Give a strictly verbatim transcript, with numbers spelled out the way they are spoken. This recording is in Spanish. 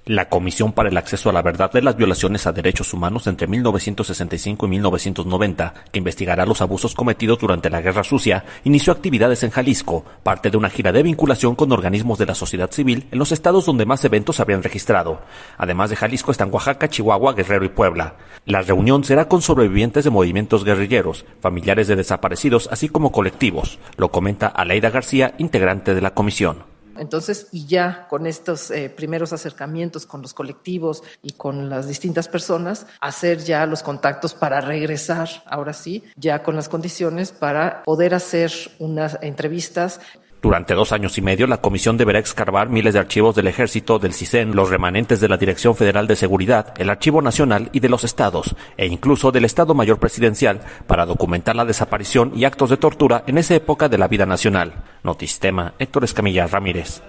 La Comisión para el Acceso a la Verdad de las Violaciones a Derechos Humanos entre mil novecientos sesenta y cinco y mil novecientos noventa, que investigará los abusos cometidos durante la Guerra Sucia, inició actividades en Jalisco, parte de una gira de vinculación con organismos de la sociedad civil en los estados donde más eventos se habrían registrado. Además de Jalisco están Oaxaca, Chihuahua, Guerrero y Puebla. La reunión será con sobrevivientes de movimientos guerrilleros, familiares de desaparecidos, así como colectivos, lo comenta Aleida García, integrante de la comisión. Entonces, y ya con estos eh, primeros acercamientos con los colectivos y con las distintas personas, hacer ya los contactos para regresar, ahora sí, ya con las condiciones para poder hacer unas entrevistas. Durante dos años y medio, la comisión deberá excavar miles de archivos del Ejército, del CISEN, los remanentes de la Dirección Federal de Seguridad, el Archivo Nacional y de los estados, e incluso del Estado Mayor Presidencial, para documentar la desaparición y actos de tortura en esa época de la vida nacional. Notistema, Héctor Escamilla Ramírez.